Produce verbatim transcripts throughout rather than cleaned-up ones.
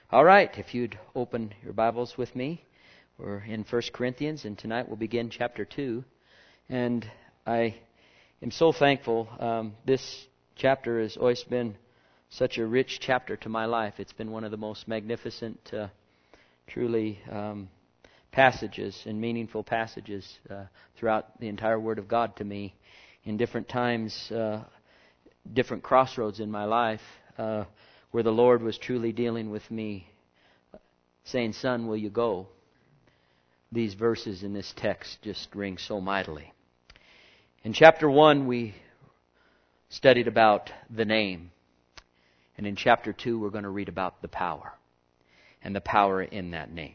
All right, if you'd open your Bibles with me, we're in First Corinthians, and tonight we'll begin chapter two. And I am so thankful. Um, this chapter has always been such a rich chapter to my life. It's been one of the most magnificent, uh, truly um, passages and meaningful passages uh, throughout the entire Word of God to me. In different times, uh, different crossroads in my life, uh, where the Lord was truly dealing with me, saying, "Son, will you go?" These verses in this text just ring so mightily. In chapter one, we studied about the name. And in chapter two, we're going to read about the power. And the power in that name.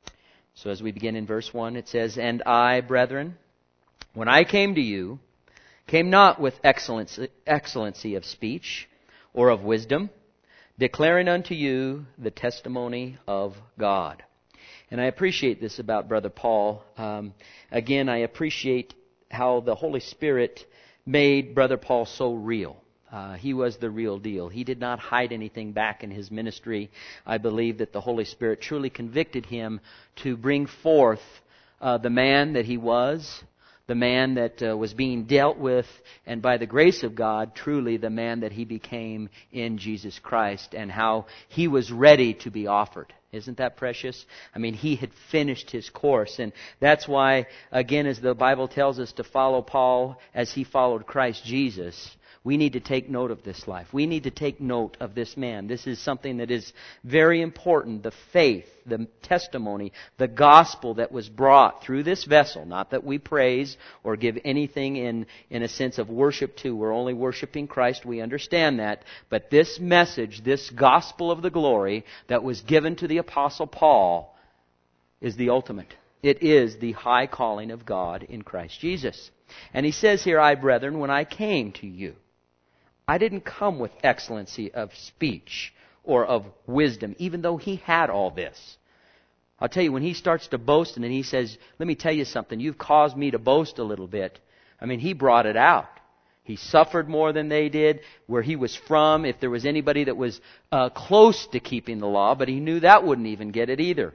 So as we begin in verse one, it says, "And I, brethren, when I came to you, came not with excellency, excellency of speech or of wisdom, declaring unto you the testimony of God." And I appreciate this about Brother Paul. Um, again, I appreciate how the Holy Spirit made Brother Paul so real. Uh, he was the real deal. He did not hide anything back in his ministry. I believe that the Holy Spirit truly convicted him to bring forth uh, the man that he was, the man that uh, was being dealt with, and by the grace of God, truly the man that he became in Jesus Christ, and how he was ready to be offered. Isn't that precious? I mean, he had finished his course, and that's why, again, as the Bible tells us to follow Paul as he followed Christ Jesus, we need to take note of this life. We need to take note of this man. This is something that is very important. The faith, the testimony, the gospel that was brought through this vessel. Not that we praise or give anything in, in a sense of worship to. We're only worshiping Christ. We understand that. But this message, this gospel of the glory that was given to the Apostle Paul is the ultimate. It is the high calling of God in Christ Jesus. And he says here, "I, brethren, when I came to you, I didn't come with excellency of speech or of wisdom," even though he had all this. I'll tell you, when he starts to boast and then he says, "Let me tell you something, you've caused me to boast a little bit." I mean, he brought it out. He suffered more than they did, where he was from, if there was anybody that was uh, close to keeping the law, but he knew that wouldn't even get it either.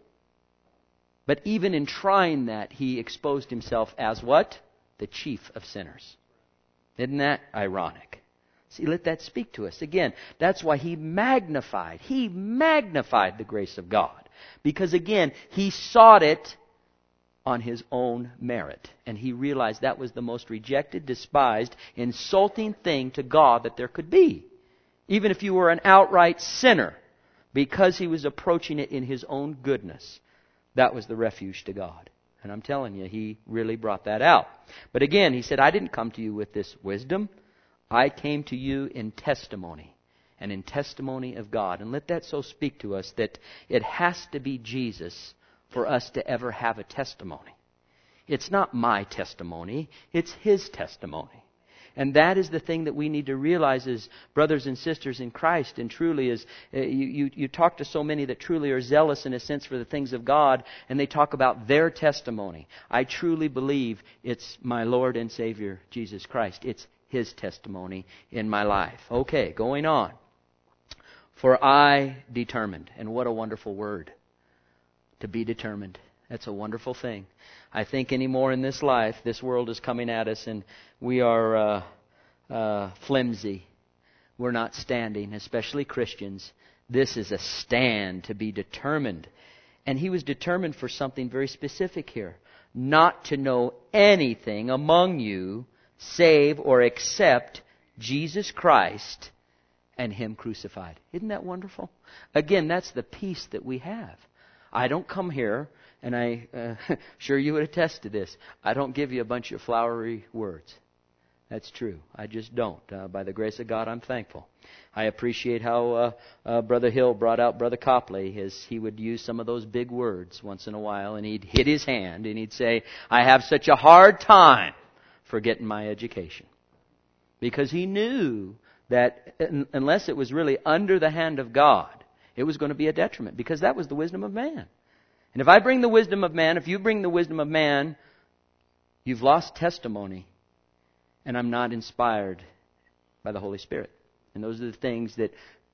But even in trying that, he exposed himself as what? The chief of sinners. Isn't that ironic? See, let that speak to us. Again, that's why he magnified. He magnified the grace of God. Because again, he sought it on his own merit. And he realized that was the most rejected, despised, insulting thing to God that there could be. Even if you were an outright sinner. Because he was approaching it in his own goodness. That was the refuge to God. And I'm telling you, he really brought that out. But again, he said, "I didn't come to you with this wisdom. I came to you in testimony, and in testimony of God." And let that so speak to us that it has to be Jesus for us to ever have a testimony. It's not my testimony, it's His testimony. And that is the thing that we need to realize as brothers and sisters in Christ. And truly, as uh, you, you, you talk to so many that truly are zealous in a sense for the things of God, and they talk about their testimony. I truly believe it's my Lord and Savior, Jesus Christ. It's His testimony in my life. Okay, going on. "For I determined," and what a wonderful word, to be determined. That's a wonderful thing. I think anymore in this life, this world is coming at us and we are uh, uh, flimsy. We're not standing, especially Christians. This is a stand to be determined. And he was determined for something very specific here. "Not to know anything among you save or except Jesus Christ and Him crucified." Isn't that wonderful? Again, that's the peace that we have. I don't come here, and I uh, sure you would attest to this, I don't give you a bunch of flowery words. That's true. I just don't. Uh, by the grace of God, I'm thankful. I appreciate how uh, uh, Brother Hill brought out Brother Copley. His, he would use some of those big words once in a while, and he'd hit his hand, and he'd say, "I have such a hard time for getting my education." Because he knew that unless it was really under the hand of God, it was going to be a detriment, because that was the wisdom of man. And if I bring the wisdom of man, if you bring the wisdom of man, you've lost testimony, and I'm not inspired by the Holy Spirit. And those are the things that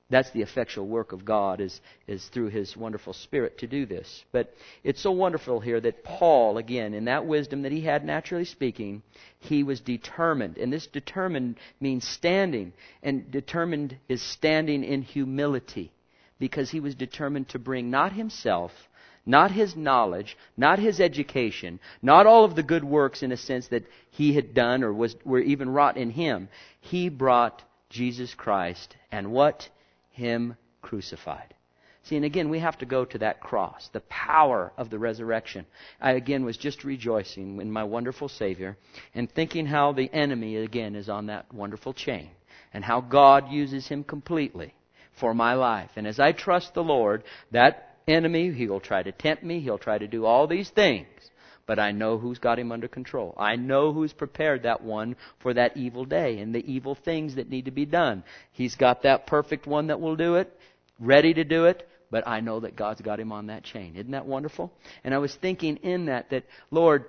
That's the effectual work of God, is, is through His wonderful Spirit to do this. But it's so wonderful here that Paul, again, in that wisdom that he had, naturally speaking, he was determined. And this determined means standing. And determined is standing in humility. Because he was determined to bring not himself, not his knowledge, not his education, not all of the good works in a sense that he had done or was were even wrought in him. He brought Jesus Christ and what? Him crucified. See, and again, we have to go to that cross, the power of the resurrection. I again was just rejoicing in my wonderful Savior and thinking how the enemy again is on that wonderful chain and how God uses him completely for my life. And as I trust the Lord, that enemy, he will try to tempt me, he'll try to do all these things. But I know who's got him under control. I know who's prepared that one for that evil day and the evil things that need to be done. He's got that perfect one that will do it, ready to do it, but I know that God's got him on that chain. Isn't that wonderful? And I was thinking in that, that Lord,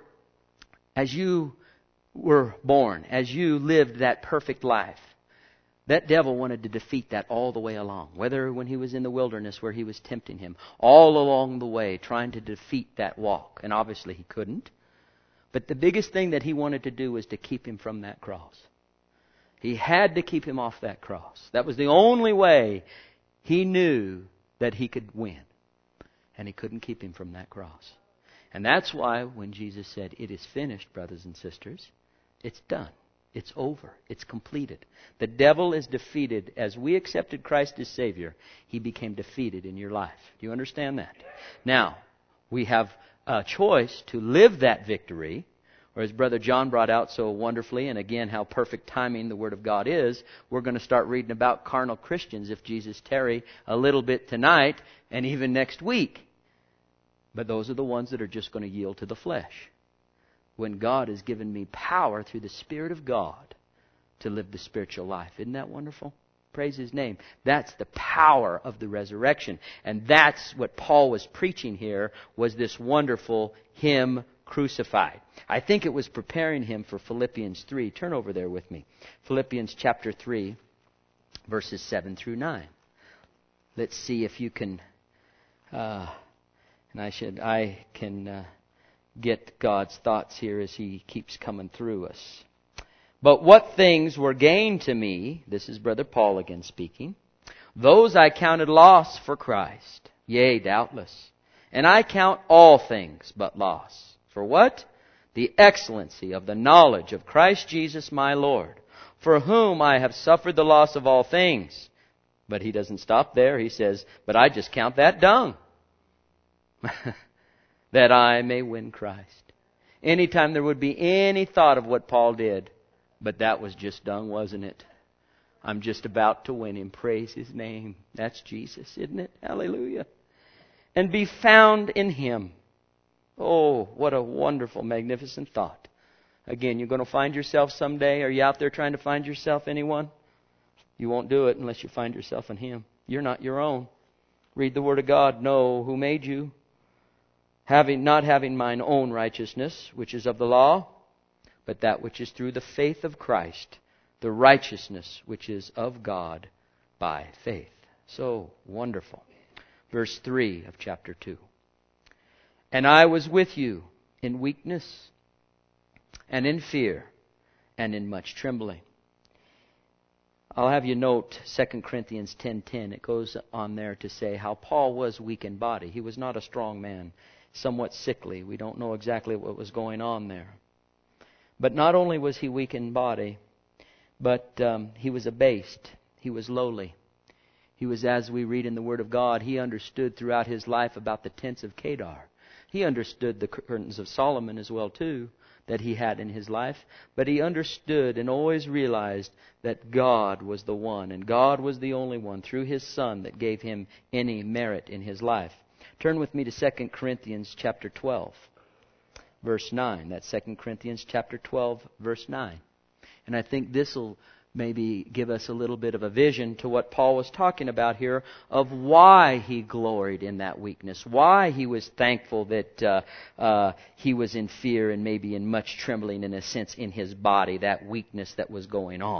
as you were born, as you lived that perfect life, that devil wanted to defeat that all the way along. Whether when he was in the wilderness where he was tempting him. All along the way trying to defeat that walk. And obviously he couldn't. But the biggest thing that he wanted to do was to keep him from that cross. He had to keep him off that cross. That was the only way he knew that he could win. And he couldn't keep him from that cross. And that's why when Jesus said, "It is finished, brothers and sisters," it's done. It's over. It's completed. The devil is defeated. As we accepted Christ as Savior, He became defeated in your life. Do you understand that? Now, we have a choice to live that victory, or as Brother John brought out so wonderfully, and again, how perfect timing the Word of God is, we're going to start reading about carnal Christians if Jesus tarry a little bit tonight and even next week. But those are the ones that are just going to yield to the flesh. When God has given me power through the Spirit of God to live the spiritual life. Isn't that wonderful? Praise His name. That's the power of the resurrection. And that's what Paul was preaching here, was this wonderful Him crucified. I think it was preparing him for Philippians three. Turn over there with me. Philippians chapter three, verses seven through nine. Let's see if you can, uh, and I should, I can... Uh, get God's thoughts here as He keeps coming through us. But what things were gained to me, this is Brother Paul again speaking, those I counted loss for Christ. Yea, doubtless. And I count all things but loss. For what? The excellency of the knowledge of Christ Jesus my Lord, for whom I have suffered the loss of all things. But he doesn't stop there. He says, but I just count that dung. That I may win Christ. Anytime there would be any thought of what Paul did, but that was just dung, wasn't it? I'm just about to win Him. Praise His name. That's Jesus, isn't it? Hallelujah. And be found in Him. Oh, what a wonderful, magnificent thought. Again, you're going to find yourself someday. Are you out there trying to find yourself, anyone? You won't do it unless you find yourself in Him. You're not your own. Read the Word of God. Know who made you. Having, not having mine own righteousness, which is of the law, but that which is through the faith of Christ, the righteousness which is of God by faith. So wonderful. Verse three of chapter two. And I was with you in weakness, and in fear, and in much trembling. I'll have you note Second Corinthians ten ten. It goes on there to say how Paul was weak in body. He was not a strong man. Somewhat sickly. We don't know exactly what was going on there. But not only was he weak in body, but um, he was abased. He was lowly. He was, as we read in the Word of God, he understood throughout his life about the tents of Kedar. He understood the curtains of Solomon as well too, that he had in his life. But he understood and always realized that God was the one, and God was the only one through His Son that gave him any merit in his life. Turn with me to Second Corinthians chapter twelve, verse nine. That's Second Corinthians chapter twelve, verse nine. And I think this will maybe give us a little bit of a vision to what Paul was talking about here, of why he gloried in that weakness, why he was thankful that uh, uh, he was in fear and maybe in much trembling, in a sense, in his body, that weakness that was going on.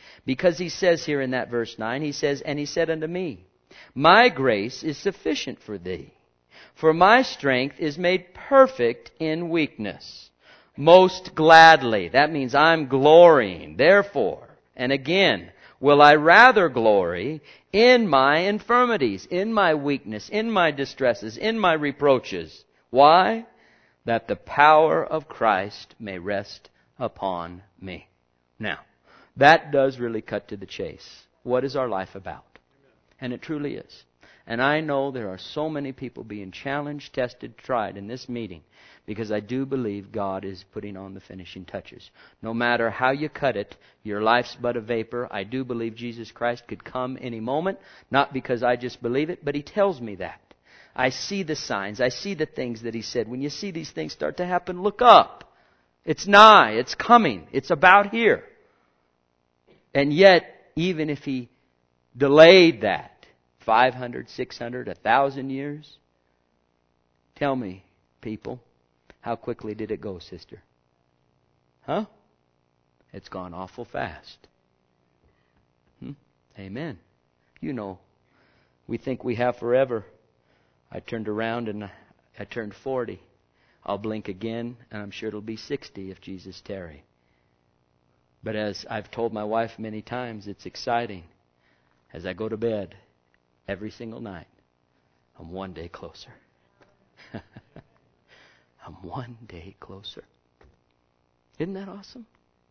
Because he says here in that verse nine, he says, and he said unto me, my grace is sufficient for thee, for my strength is made perfect in weakness. Most gladly. That means I'm glorying. Therefore, and again, will I rather glory in my infirmities, in my weakness, in my distresses, in my reproaches. Why? That the power of Christ may rest upon me. Now, that does really cut to the chase. What is our life about? And it truly is. And I know there are so many people being challenged, tested, tried in this meeting because I do believe God is putting on the finishing touches. No matter how you cut it, your life's but a vapor. I do believe Jesus Christ could come any moment, not because I just believe it, but He tells me that. I see the signs. I see the things that He said. When you see these things start to happen, look up. It's nigh. It's coming. It's about here. And yet, even if He delayed that, five hundred, six hundred, one thousand years, tell me, people, how quickly did it go, sister? Huh? It's gone awful fast. Hmm? Amen. You know, we think we have forever. I turned around and I turned forty. I'll blink again, and I'm sure it'll be sixty if Jesus tarry. But as I've told my wife many times, it's exciting. As I go to bed every single night, I'm one day closer. I'm one day closer. Isn't that awesome?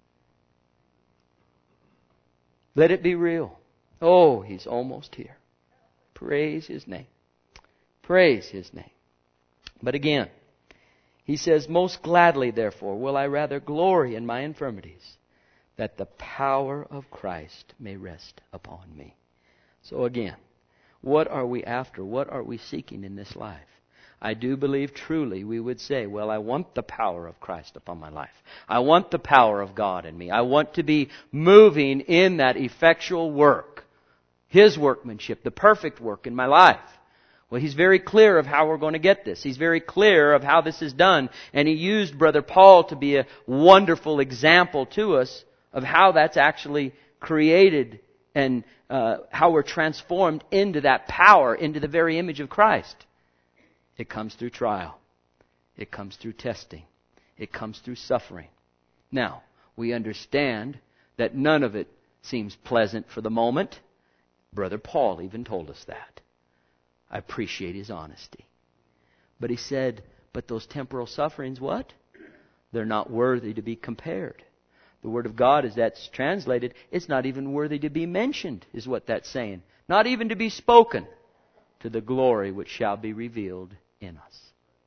Let it be real. Oh, He's almost here. Praise His name. Praise His name. But again, He says, most gladly, therefore, will I rather glory in my infirmities, that the power of Christ may rest upon me. So again, what are we after? What are we seeking in this life? I do believe truly we would say, well, I want the power of Christ upon my life. I want the power of God in me. I want to be moving in that effectual work, His workmanship, the perfect work in my life. Well, He's very clear of how we're going to get this. He's very clear of how this is done. And He used Brother Paul to be a wonderful example to us of how that's actually created and uh, how we're transformed into that power, into the very image of Christ. It comes through trial. It comes through testing. It comes through suffering. Now, we understand that none of it seems pleasant for the moment. Brother Paul even told us that. I appreciate his honesty. But he said, but those temporal sufferings, what? They're not worthy to be compared. The Word of God, as that's translated, it's not even worthy to be mentioned, is what that's saying. Not even to be spoken to the glory which shall be revealed in us.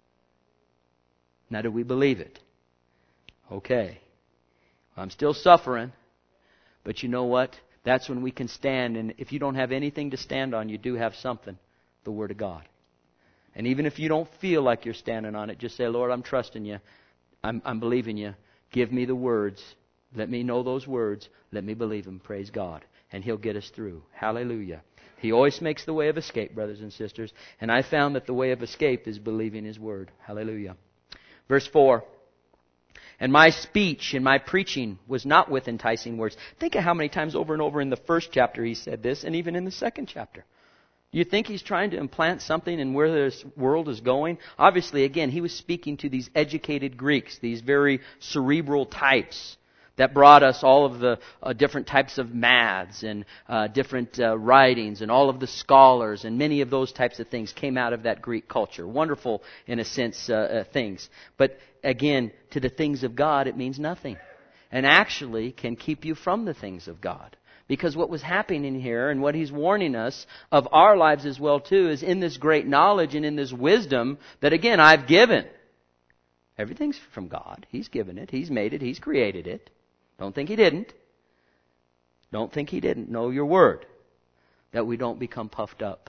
Now, do we believe it? Okay. I'm still suffering, but you know what? That's when we can stand, and if you don't have anything to stand on, you do have something, the Word of God. And even if you don't feel like you're standing on it, just say, Lord, I'm trusting You. I'm, I'm believing You. Give me the words. Let me know those words. Let me believe them. Praise God. And He'll get us through. Hallelujah. He always makes the way of escape, brothers and sisters. And I found that the way of escape is believing His Word. Hallelujah. Verse four. And my speech and my preaching was not with enticing words. Think of how many times over and over in the first chapter He said this, and even in the second chapter. Do you think He's trying to implant something in where this world is going? Obviously, again, He was speaking to these educated Greeks, these very cerebral types that brought us all of the uh, different types of maths and uh, different uh, writings and all of the scholars, and many of those types of things came out of that Greek culture. Wonderful, in a sense, uh, uh, things. But again, to the things of God, it means nothing. And actually can keep you from the things of God. Because what was happening here and what He's warning us of our lives as well too is in this great knowledge and in this wisdom that again I've given. Everything's from God. He's given it. He's made it. He's created it. Don't think He didn't. Don't think He didn't. Know your Word. That we don't become puffed up.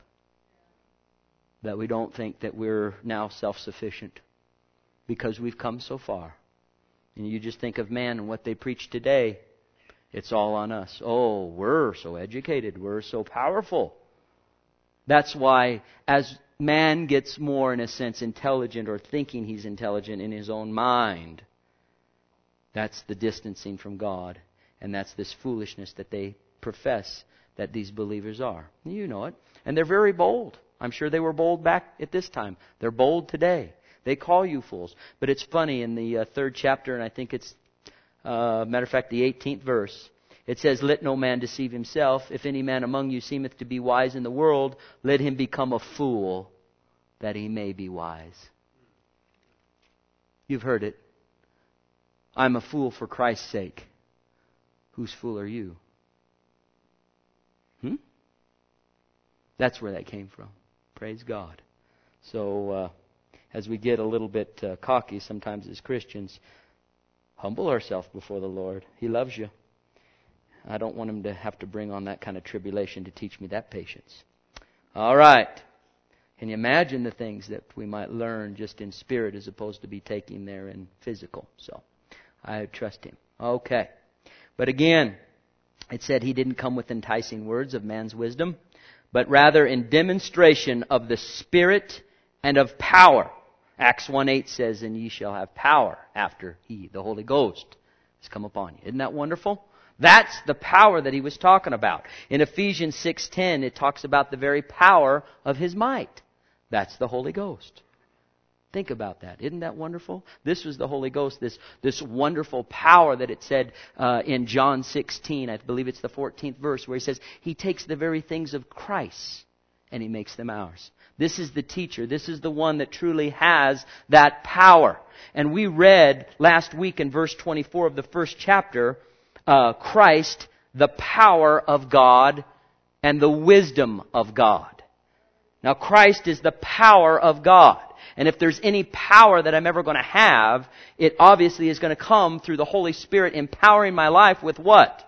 That we don't think that we're now self-sufficient. Because we've come so far. And you just think of man and what they preach today. It's all on us. Oh, we're so educated. We're so powerful. That's why as man gets more, in a sense, intelligent or thinking he's intelligent in his own mind, that's the distancing from God. And that's this foolishness that they profess that these believers are. You know it. And they're very bold. I'm sure they were bold back at this time. They're bold today. They call you fools. But it's funny, in the uh, third chapter, and I think it's, uh, matter of fact, the eighteenth verse, it says, "Let no man deceive himself. If any man among you seemeth to be wise in the world, let him become a fool, that he may be wise." You've heard it. I'm a fool for Christ's sake. Whose fool are you? Hmm? That's where that came from. Praise God. So, uh, as we get a little bit uh, cocky sometimes as Christians, humble ourselves before the Lord. He loves you. I don't want Him to have to bring on that kind of tribulation to teach me that patience. All right. Can you imagine the things that we might learn just in spirit as opposed to be taking there in physical? So, I trust Him. Okay. But again, it said He didn't come with enticing words of man's wisdom, but rather in demonstration of the Spirit and of power. Acts one eight says, "And ye shall have power after He," the Holy Ghost, has come upon you. Isn't that wonderful? That's the power that He was talking about. In Ephesians six ten, it talks about the very power of His might. That's the Holy Ghost. Think about that. Isn't that wonderful? This was the Holy Ghost, this, this wonderful power that it said uh, in John sixteen, I believe it's the fourteenth verse, where He says, He takes the very things of Christ and He makes them ours. This is the teacher. This is the one that truly has that power. And we read last week in verse twenty-four of the first chapter, uh, Christ, the power of God and the wisdom of God. Now Christ is the power of God. And if there's any power that I'm ever going to have, it obviously is going to come through the Holy Spirit empowering my life with what?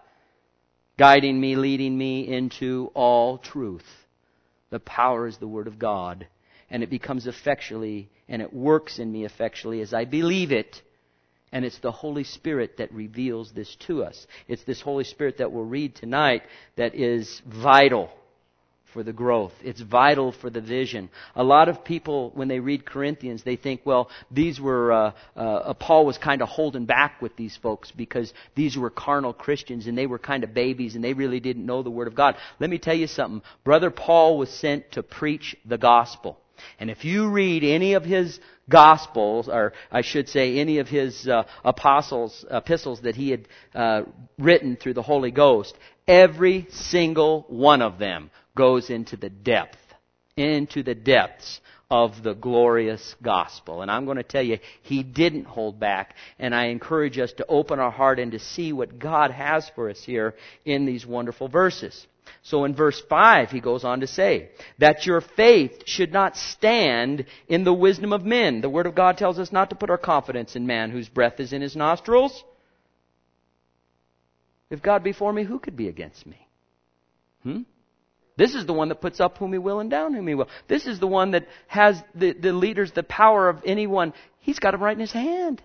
Guiding me, leading me into all truth. The power is the Word of God. And it becomes effectually, and it works in me effectually as I believe it. And it's the Holy Spirit that reveals this to us. It's this Holy Spirit that we'll read tonight that is vital for the growth. It's vital for the vision. A lot of people, when they read Corinthians, they think, well, these were, uh, uh, Paul was kind of holding back with these folks because these were carnal Christians and they were kind of babies and they really didn't know the Word of God. Let me tell you something. Brother Paul was sent to preach the gospel. And if you read any of his Gospels, or I should say any of his uh, apostles, epistles that he had uh, written through the Holy Ghost, every single one of them goes into the depth, into the depths of the glorious gospel. And I'm going to tell you, he didn't hold back. And I encourage us to open our heart and to see what God has for us here in these wonderful verses. So in verse five, he goes on to say, that your faith should not stand in the wisdom of men. The Word of God tells us not to put our confidence in man whose breath is in his nostrils. If God be for me, who could be against me? Hmm? This is the one that puts up whom He will and down whom He will. This is the one that has the, the leaders, the power of anyone. He's got them right in His hand.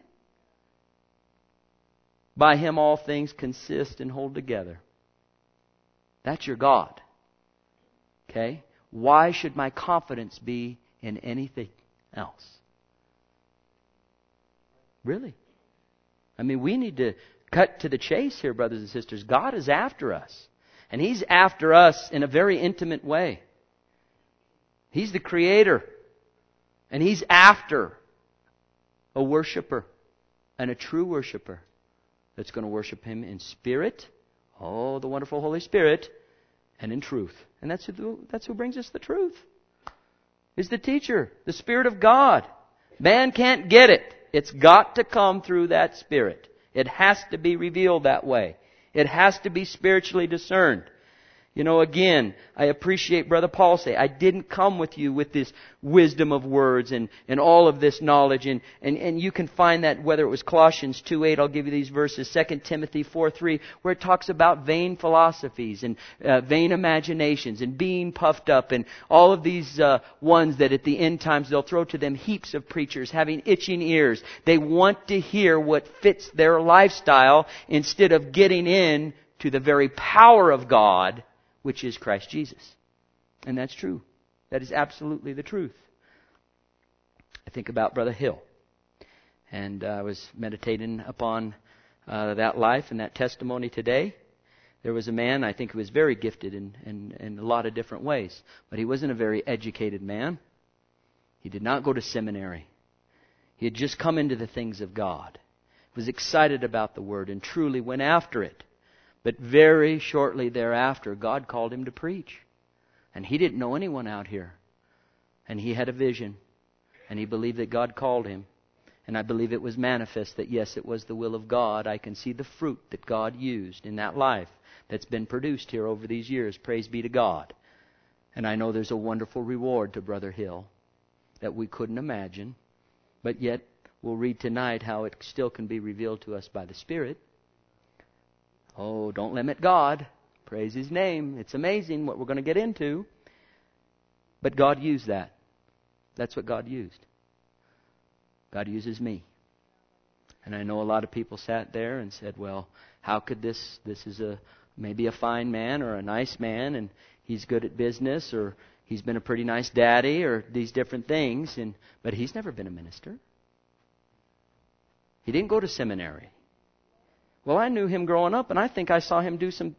By Him all things consist and hold together. That's your God. Okay? Why should my confidence be in anything else? Really? I mean, we need to cut to the chase here, brothers and sisters. God is after us. And He's after us in a very intimate way. He's the Creator. And He's after a worshiper. And a true worshiper that's going to worship Him in spirit. Oh, the wonderful Holy Spirit. And in truth. And that's who, that's who brings us the truth. Is the teacher. The Spirit of God. Man can't get it. It's got to come through that Spirit. It has to be revealed that way. It has to be spiritually discerned. You know, again, I appreciate Brother Paul say, I didn't come with you with this wisdom of words and, and all of this knowledge. And, and, and you can find that whether it was Colossians two eight, I'll give you these verses, Second Timothy four three, where it talks about vain philosophies and uh, vain imaginations and being puffed up and all of these uh, ones that at the end times they'll throw to them heaps of preachers having itching ears. They want to hear what fits their lifestyle instead of getting in to the very power of God, which is Christ Jesus. And that's true. That is absolutely the truth. I think about Brother Hill. And uh, I was meditating upon uh, that life and that testimony today. There was a man, I think, who was very gifted in, in, in a lot of different ways. But he wasn't a very educated man. He did not go to seminary. He had just come into the things of God. Was excited about the Word and truly went after it. But very shortly thereafter, God called him to preach. And he didn't know anyone out here. And he had a vision. And he believed that God called him. And I believe it was manifest that yes, it was the will of God. I can see the fruit that God used in that life that's been produced here over these years. Praise be to God. And I know there's a wonderful reward to Brother Hill that we couldn't imagine. But yet, we'll read tonight how it still can be revealed to us by the Spirit. Oh, don't limit God. Praise His name. It's amazing what we're going to get into. But God used that. That's what God used. God uses me. And I know a lot of people sat there and said, well, how could this, this is a maybe a fine man or a nice man and he's good at business or he's been a pretty nice daddy or these different things. And but he's never been a minister. He didn't go to seminary. Well, I knew him growing up and I think I saw him do some...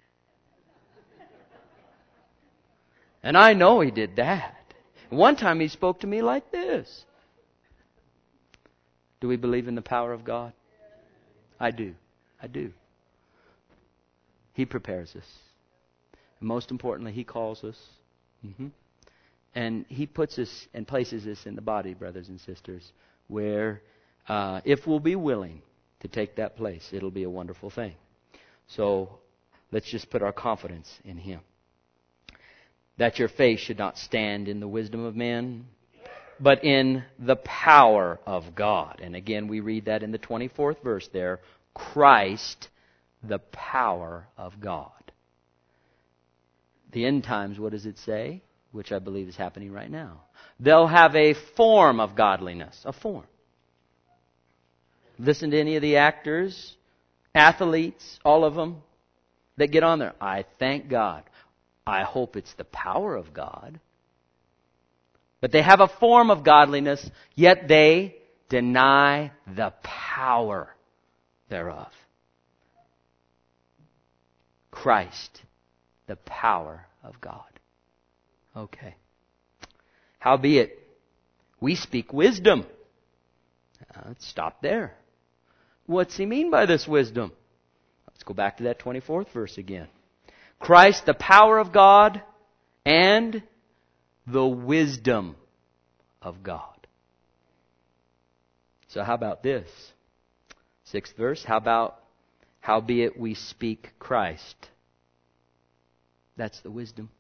And I know he did that. One time he spoke to me like this. Do we believe in the power of God? I do. I do. He prepares us. And most importantly, He calls us. Mm-hmm. And He puts us and places us in the body, brothers and sisters, where uh, if we'll be willing to take that place, it'll be a wonderful thing. So let's just put our confidence in Him. That your faith should not stand in the wisdom of men, but in the power of God. And again, we read that in the twenty-fourth verse there. Christ, the power of God. The end times, what does it say? Which I believe is happening right now. They'll have a form of godliness. A form. Listen to any of the actors, athletes, all of them that get on there. I thank God. I hope it's the power of God. But they have a form of godliness, yet they deny the power thereof. Christ, the power of God. Okay. Howbeit, we speak wisdom. Uh, let's stop there. What's he mean by this wisdom? Let's go back to that twenty-fourth verse again. Christ, the power of God, and the wisdom of God. So how about this? Sixth verse. How about, howbeit we speak Christ. That's the wisdom.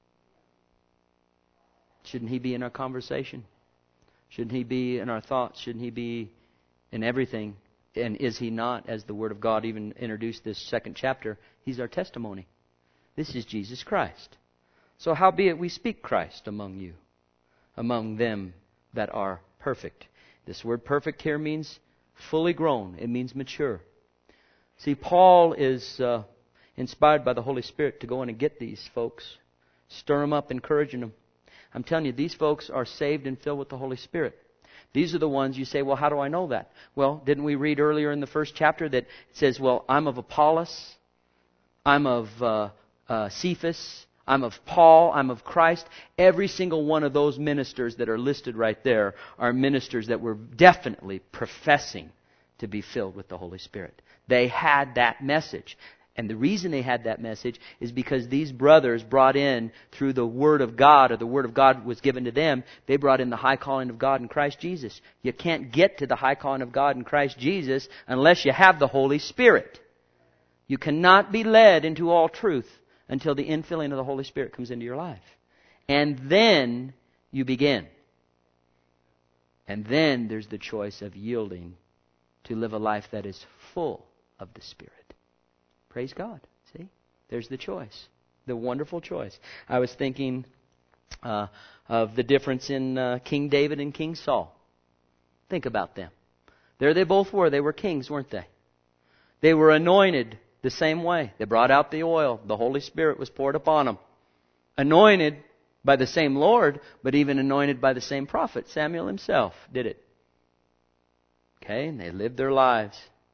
Shouldn't He be in our conversation? Shouldn't He be in our thoughts? Shouldn't He be in everything? And is He not, as the Word of God even introduced this second chapter, He's our testimony. This is Jesus Christ. So howbeit we speak Christ among you, among them that are perfect. This word perfect here means fully grown. It means mature. See, Paul is uh, inspired by the Holy Spirit to go in and get these folks, stir them up, encouraging them. I'm telling you, these folks are saved and filled with the Holy Spirit. These are the ones you say, well, how do I know that? Well, didn't we read earlier in the first chapter that it says, well, I'm of Apollos, I'm of uh, uh, Cephas, I'm of Paul, I'm of Christ. Every single one of those ministers that are listed right there are ministers that were definitely professing to be filled with the Holy Spirit. They had that message. And the reason they had that message is because these brothers brought in, through the Word of God, or the Word of God was given to them, they brought in the high calling of God in Christ Jesus. You can't get to the high calling of God in Christ Jesus unless you have the Holy Spirit. You cannot be led into all truth until the infilling of the Holy Spirit comes into your life. And then you begin. And then there's the choice of yielding to live a life that is full of the Spirit. Praise God. See? There's the choice. The wonderful choice. I was thinking uh, of the difference in uh, King David and King Saul. Think about them. There they both were. They were kings, weren't they? They were anointed the same way. They brought out the oil. The Holy Spirit was poured upon them. Anointed by the same Lord, but even anointed by the same prophet. Samuel himself did it. Okay? And they lived their lives.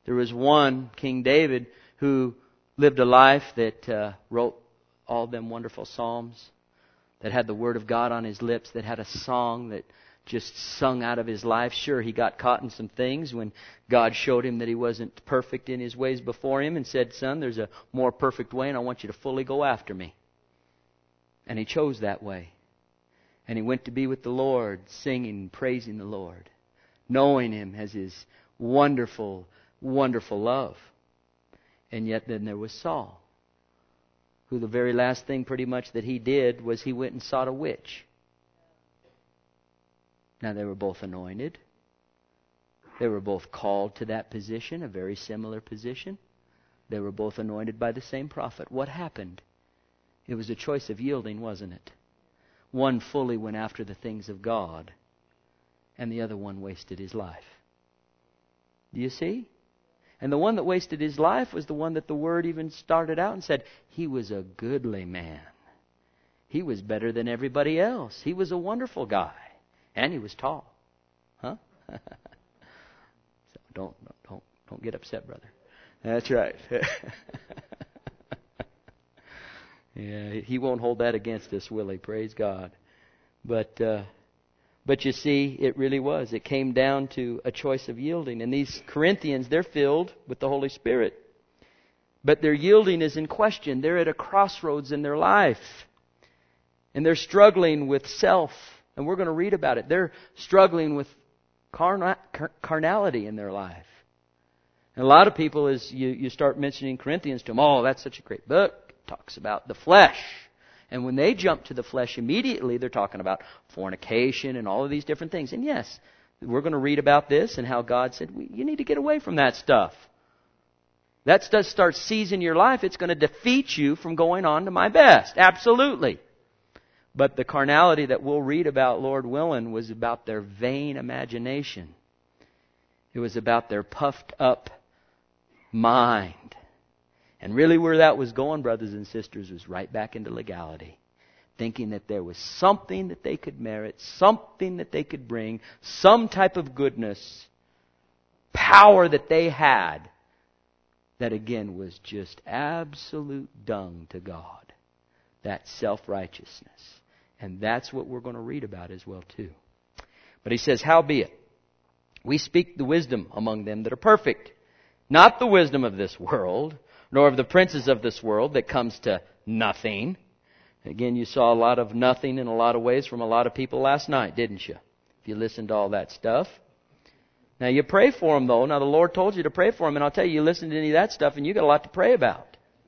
There was one, King David, who lived a life that uh, wrote all them wonderful psalms, that had the Word of God on his lips, that had a song that just sung out of his life. Sure, he got caught in some things when God showed him that he wasn't perfect in his ways before him and said, son, there's a more perfect way and I want you to fully go after me. And he chose that way. And he went to be with the Lord, singing and praising the Lord, knowing Him as His wonderful, wonderful love. And yet then there was Saul, who the very last thing pretty much that he did was he went and sought a witch. Now they were both anointed. They were both called to that position, a very similar position. They were both anointed by the same prophet. What happened? It was a choice of yielding, wasn't it? One fully went after the things of God, and the other one wasted his life. Do you see? And the one that wasted his life was the one that the Word even started out and said, he was a goodly man. He was better than everybody else. He was a wonderful guy. And he was tall. Huh? So don't, don't, don't get upset, brother. That's right. Yeah, he won't hold that against us, will he? Praise God. But uh, but you see, it really was. It came down to a choice of yielding. And these Corinthians, they're filled with the Holy Spirit. But their yielding is in question. They're at a crossroads in their life. And they're struggling with self. And we're going to read about it. They're struggling with carna- car- carnality in their life. And a lot of people, as you, you start mentioning Corinthians to them, oh, that's such a great book. Talks about the flesh. And when they jump to the flesh immediately, they're talking about fornication and all of these different things. And yes, we're going to read about this and how God said, you need to get away from that stuff. That stuff starts seizing your life. It's going to defeat you from going on to my best. Absolutely. But the carnality that we'll read about, Lord willing, was about their vain imagination. It was about their puffed up mind. And really where that was going, brothers and sisters, was right back into legality. Thinking that there was something that they could merit, something that they could bring, some type of goodness, power that they had, that again was just absolute dung to God. That self-righteousness. And that's what we're going to read about as well too. But he says, howbeit, we speak the wisdom among them that are perfect, not the wisdom of this world, nor of the princes of this world that comes to nothing. Again, you saw a lot of nothing in a lot of ways from a lot of people last night, didn't you? If you listened to all that stuff. Now you pray for them though. Now the Lord told you to pray for them, and I'll tell you, you listen to any of that stuff and you got a lot to pray about.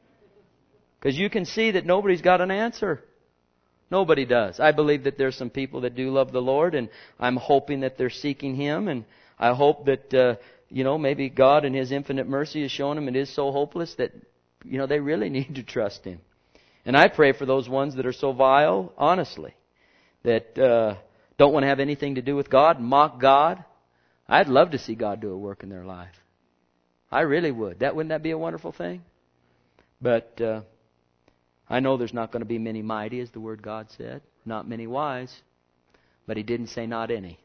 Because you can see that nobody's got an answer. Nobody does. I believe that there's some people that do love the Lord, and I'm hoping that they're seeking Him, and I hope that, uh, you know, maybe God in His infinite mercy is showing them it is so hopeless that, you know, they really need to trust Him. And I pray for those ones that are so vile, honestly, that uh, don't want to have anything to do with God, mock God. I'd love to see God do a work in their life. I really would. That wouldn't that be a wonderful thing? But uh, I know there's not going to be many mighty, as the Word God said. Not many wise. But He didn't say not any.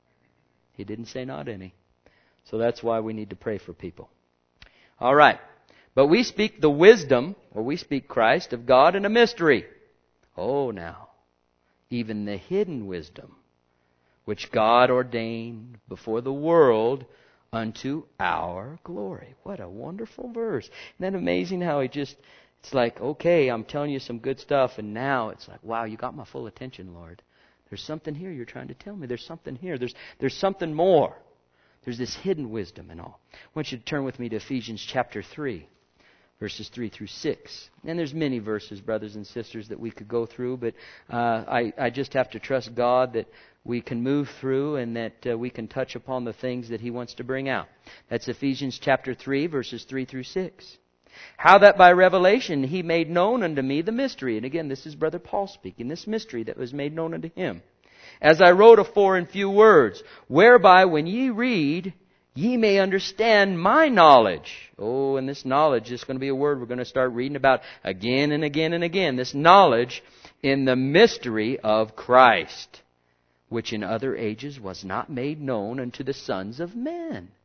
He didn't say not any. So that's why we need to pray for people. All right. But we speak the wisdom, or we speak Christ, of God in a mystery. Oh, now. Even the hidden wisdom, which God ordained before the world unto our glory. What a wonderful verse. Isn't that amazing how He just, it's like, okay, I'm telling you some good stuff, and now it's like, wow, you got my full attention, Lord. There's something here you're trying to tell me. There's something here. There's there's something more. There's this hidden wisdom and all. I want you to turn with me to Ephesians chapter three, verses three through six. And there's many verses, brothers and sisters, that we could go through, but uh, I, I just have to trust God that we can move through and that uh, we can touch upon the things that He wants to bring out. That's Ephesians chapter three, verses three through six. How that by revelation He made known unto me the mystery. And again, this is Brother Paul speaking. This mystery that was made known unto him. As I wrote afore in few words, whereby when ye read, ye may understand my knowledge. Oh, and this knowledge is going to be a word we're going to start reading about again and again and again. This knowledge in the mystery of Christ, which in other ages was not made known unto the sons of men.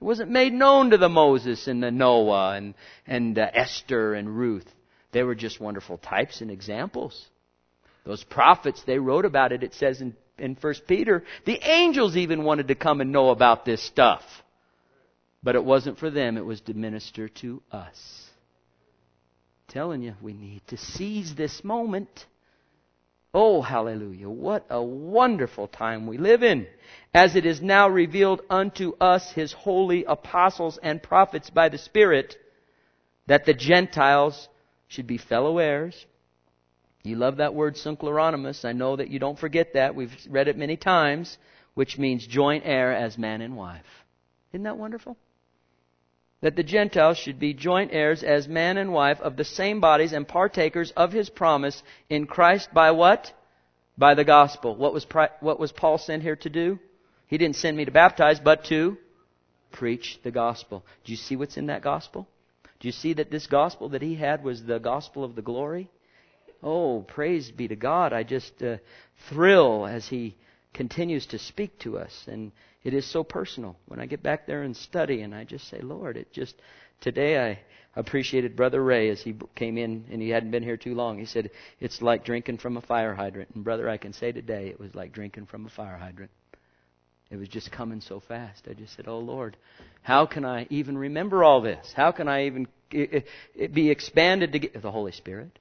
It wasn't made known to the Moses and the Noah and, and uh, Esther and Ruth. They were just wonderful types and examples. Those prophets, they wrote about it. It says in, in First Peter, the angels even wanted to come and know about this stuff. But it wasn't for them. It was to minister to us. I'm telling you, we need to seize this moment. Oh, hallelujah. What a wonderful time we live in. As it is now revealed unto us, His holy apostles and prophets by the Spirit, that the Gentiles should be fellow heirs. You love that word synchrononymous. I know that you don't forget that. We've read it many times, which means joint heir as man and wife. Isn't that wonderful? That the Gentiles should be joint heirs as man and wife of the same bodies and partakers of His promise in Christ by what? By the gospel. What was, what was Paul sent here to do? He didn't send me to baptize, but to preach the gospel. Do you see what's in that gospel? Do you see that this gospel that he had was the gospel of the glory? Oh, praise be to God. I just uh, thrill as He continues to speak to us. And it is so personal. When I get back there and study and I just say, Lord, it just... Today I appreciated Brother Ray as he came in and he hadn't been here too long. He said, it's like drinking from a fire hydrant. And brother, I can say today it was like drinking from a fire hydrant. It was just coming so fast. I just said, oh Lord, how can I even remember all this? How can I even it, it be expanded to get the Holy Spirit?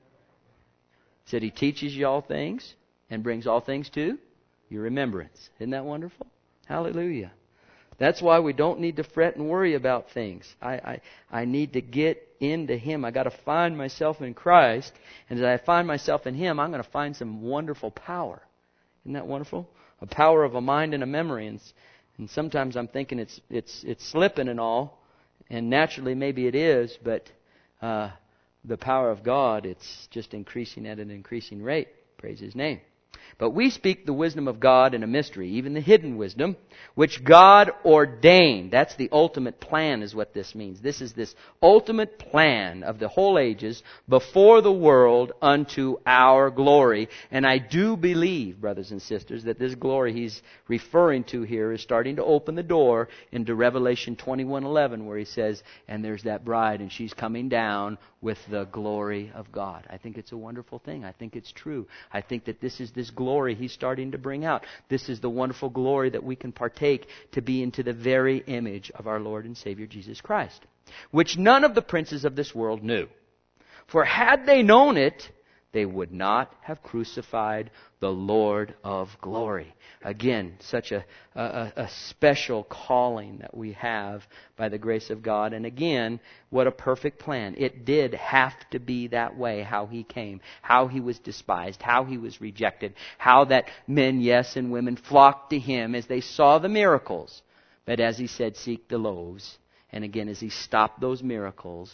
He said He teaches you all things and brings all things to your remembrance. Isn't that wonderful? Hallelujah. That's why we don't need to fret and worry about things. I, I, I need to get into Him. I got to find myself in Christ. And as I find myself in Him, I'm going to find some wonderful power. Isn't that wonderful? A power of a mind and a memory. And, and sometimes I'm thinking it's it's it's slipping and all. And naturally maybe it is. But uh, the power of God, it's just increasing at an increasing rate. Praise His name. But we speak the wisdom of God in a mystery, even the hidden wisdom, which God ordained. That's the ultimate plan is what this means. This is this ultimate plan of the whole ages before the world unto our glory. And I do believe, brothers and sisters, that this glory he's referring to here is starting to open the door into Revelation twenty-one eleven, where he says, and there's that bride and she's coming down with the glory of God. I think it's a wonderful thing. I think it's true. I think that this is this glory he's starting to bring out. This is the wonderful glory that we can partake to be into the very image of our Lord and Savior Jesus Christ, which none of the princes of this world knew. For had they known it, they would not have crucified the Lord of glory. Again, such a, a, a special calling that we have by the grace of God. And again, what a perfect plan. It did have to be that way, how He came, how He was despised, how He was rejected, how that men, yes, and women flocked to Him as they saw the miracles. But as He said, seek the loaves. And again, as He stopped those miracles,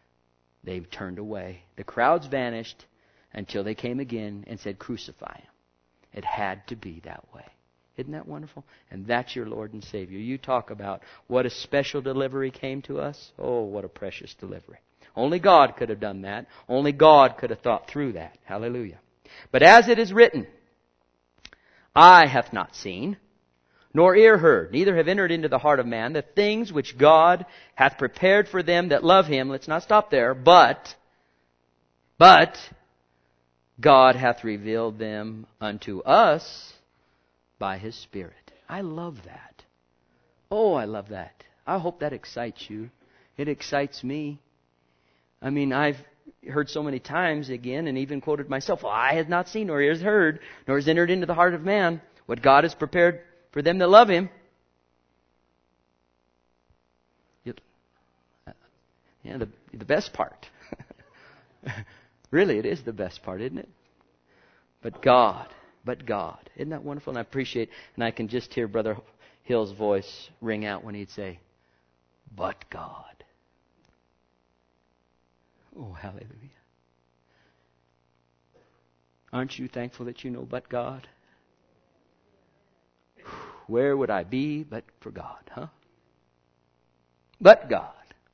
they turned away. The crowds vanished until they came again and said, crucify Him. It had to be that way. Isn't that wonderful? And that's your Lord and Savior. You talk about what a special delivery came to us. Oh, what a precious delivery. Only God could have done that. Only God could have thought through that. Hallelujah. But as it is written, eye hath not seen, nor ear heard, neither have entered into the heart of man the things which God hath prepared for them that love Him. Let's not stop there. But, but, God hath revealed them unto us by His Spirit. I love that. Oh, I love that. I hope that excites you. It excites me. I mean, I've heard so many times again and even quoted myself, well, eye hath not seen, nor ears heard, nor has entered into the heart of man what God has prepared for them that love Him. Yeah, the, the best part. Really, it is the best part, isn't it? But God, but God. Isn't that wonderful? And I appreciate, and I can just hear Brother Hill's voice ring out when he'd say, but God. Oh, hallelujah. Aren't you thankful that you know but God? Where would I be but for God, huh? But God.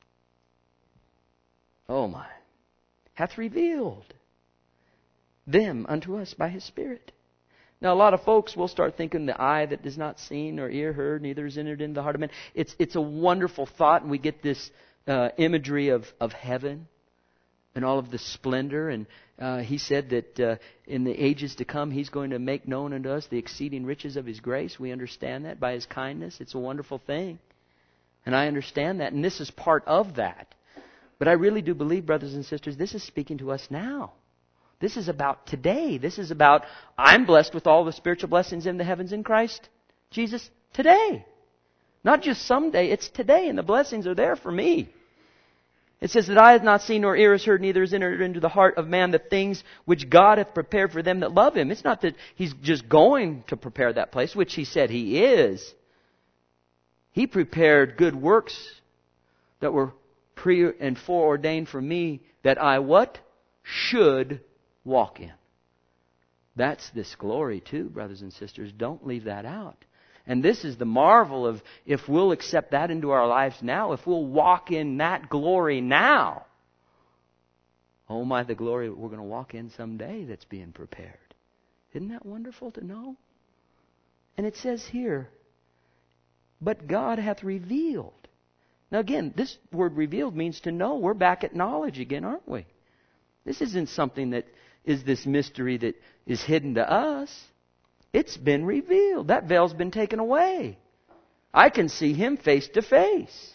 Oh my. Hath revealed them unto us by His Spirit. Now, a lot of folks will start thinking the eye that is not seen or ear heard, neither is entered into the heart of man. It's, it's a wonderful thought, and we get this uh, imagery of, of heaven and all of the splendor. And uh, He said that uh, in the ages to come, He's going to make known unto us the exceeding riches of His grace. We understand that by His kindness. It's a wonderful thing. And I understand that, and this is part of that. But I really do believe, brothers and sisters, this is speaking to us now. This is about today. This is about, I'm blessed with all the spiritual blessings in the heavens in Christ Jesus today. Not just someday, it's today, and the blessings are there for me. It says that eye hath not seen nor ear has heard, neither is entered into the heart of man the things which God hath prepared for them that love Him. It's not that He's just going to prepare that place, which He said He is. He prepared good works that were pre and foreordained for me, that I what? Should walk in. That's this glory too, brothers and sisters. Don't leave that out. And this is the marvel of if we'll accept that into our lives now, if we'll walk in that glory now. Oh my, the glory we're going to walk in someday that's being prepared. Isn't that wonderful to know? And it says here, but God hath revealed. Now again, this word revealed means to know. We're back at knowledge again, aren't we? This isn't something that is this mystery that is hidden to us. It's been revealed. That veil's been taken away. I can see Him face to face.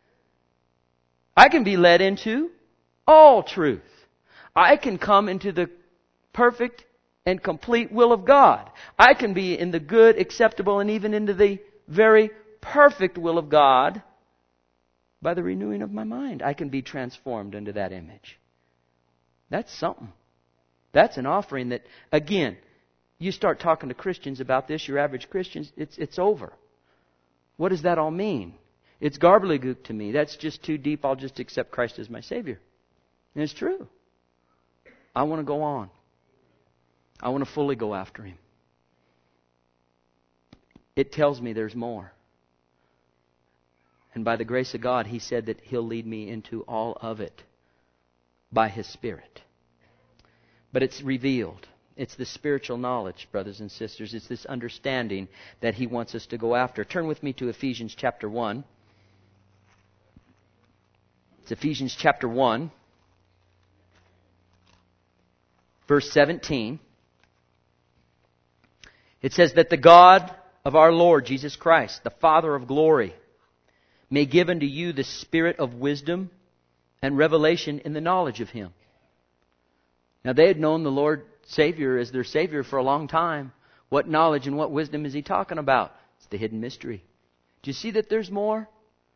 I can be led into all truth. I can come into the perfect and complete will of God. I can be in the good, acceptable, and even into the very perfect will of God by the renewing of my mind. I can be transformed into that image. That's something. That's an offering that, again, you start talking to Christians about this, your average Christians, it's it's over. What does that all mean? It's garblegook to me. That's just too deep. I'll just accept Christ as my Savior. And it's true. I want to go on. I want to fully go after Him. It tells me there's more. And by the grace of God, He said that He'll lead me into all of it by His Spirit. But it's revealed. It's the spiritual knowledge, brothers and sisters. It's this understanding that He wants us to go after. Turn with me to Ephesians chapter one. It's Ephesians chapter one, verse seventeen. It says that the God of our Lord Jesus Christ, the Father of glory, may give unto you the spirit of wisdom and revelation in the knowledge of Him. Now they had known the Lord Savior as their Savior for a long time. What knowledge and what wisdom is He talking about? It's the hidden mystery. Do you see that there's more?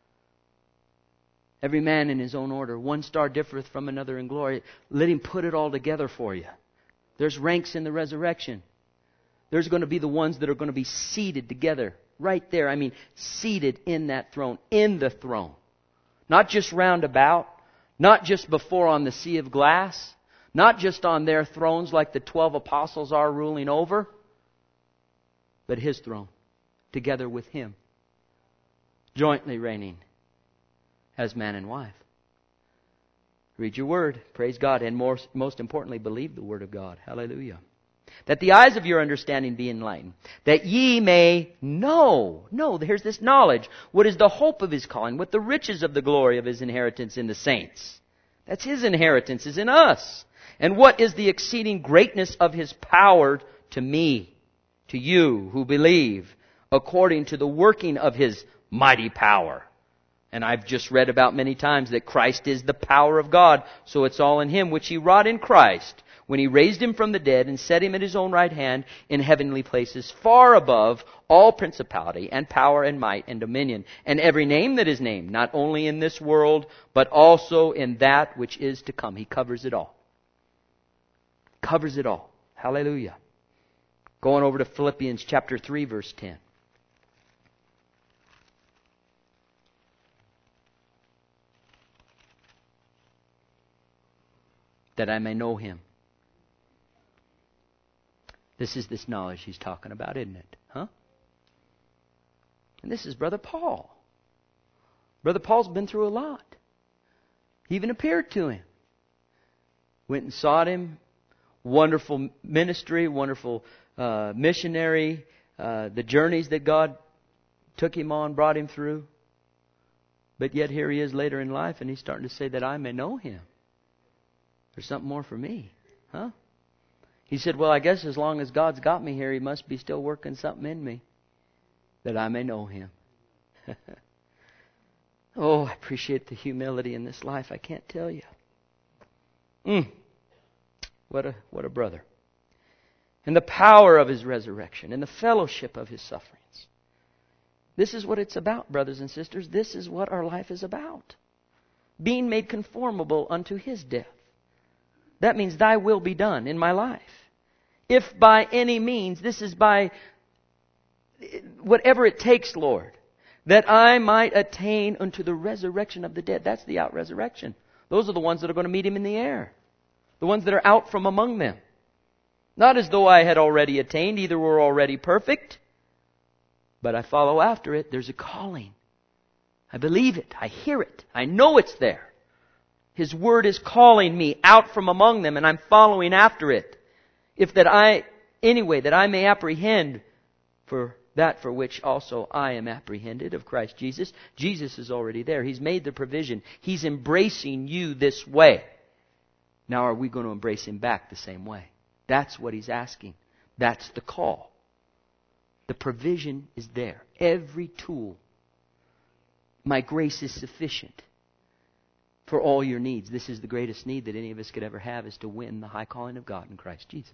Every man in his own order. One star differeth from another in glory. Let Him put it all together for you. There's ranks in the resurrection. There's going to be the ones that are going to be seated together. Right there. I mean, seated in that throne. In the throne. Not just round about. Not just before on the sea of glass. Not just on their thrones like the twelve apostles are ruling over. But His throne. Together with Him. Jointly reigning as man and wife. Read your Word. Praise God. And more, most importantly, believe the Word of God. Hallelujah. That the eyes of your understanding be enlightened. That ye may know. Know, here's this knowledge. What is the hope of His calling? What the riches of the glory of His inheritance in the saints. That's His inheritance, is in us. And what is the exceeding greatness of His power to me, to you who believe, according to the working of His mighty power. And I've just read about many times that Christ is the power of God. So it's all in Him, which He wrought in Christ, when He raised Him from the dead and set Him at His own right hand in heavenly places, far above all principality and power and might and dominion, and every name that is named, not only in this world, but also in that which is to come. He covers it all. Covers it all. Hallelujah. Going over to Philippians chapter three, verse ten. That I may know Him. This is this knowledge he's talking about, isn't it? Huh? And this is Brother Paul. Brother Paul's been through a lot. He even appeared to him. Went and sought him. Wonderful ministry, wonderful uh, missionary, uh, the journeys that God took him on, brought him through. But yet here he is later in life, and he's starting to say that I may know Him. There's something more for me. Huh? He said, well, I guess as long as God's got me here, He must be still working something in me that I may know Him. Oh, I appreciate the humility in this life. I can't tell you. Mm. What a, what a brother. And the power of His resurrection and the fellowship of His sufferings. This is what it's about, brothers and sisters. This is what our life is about. Being made conformable unto His death. That means Thy will be done in my life. If by any means, this is by whatever it takes, Lord, that I might attain unto the resurrection of the dead. That's the out resurrection. Those are the ones that are going to meet Him in the air. The ones that are out from among them. Not as though I had already attained, either were already perfect, but I follow after it. There's a calling. I believe it. I hear it. I know it's there. His Word is calling me out from among them, and I'm following after it. If that I, anyway, that I may apprehend for that for which also I am apprehended of Christ Jesus. Jesus is already there. He's made the provision. He's embracing you this way. Now are we going to embrace Him back the same way? That's what He's asking. That's the call. The provision is there. Every tool. My grace is sufficient for all your needs. This is the greatest need that any of us could ever have, is to win the high calling of God in Christ Jesus.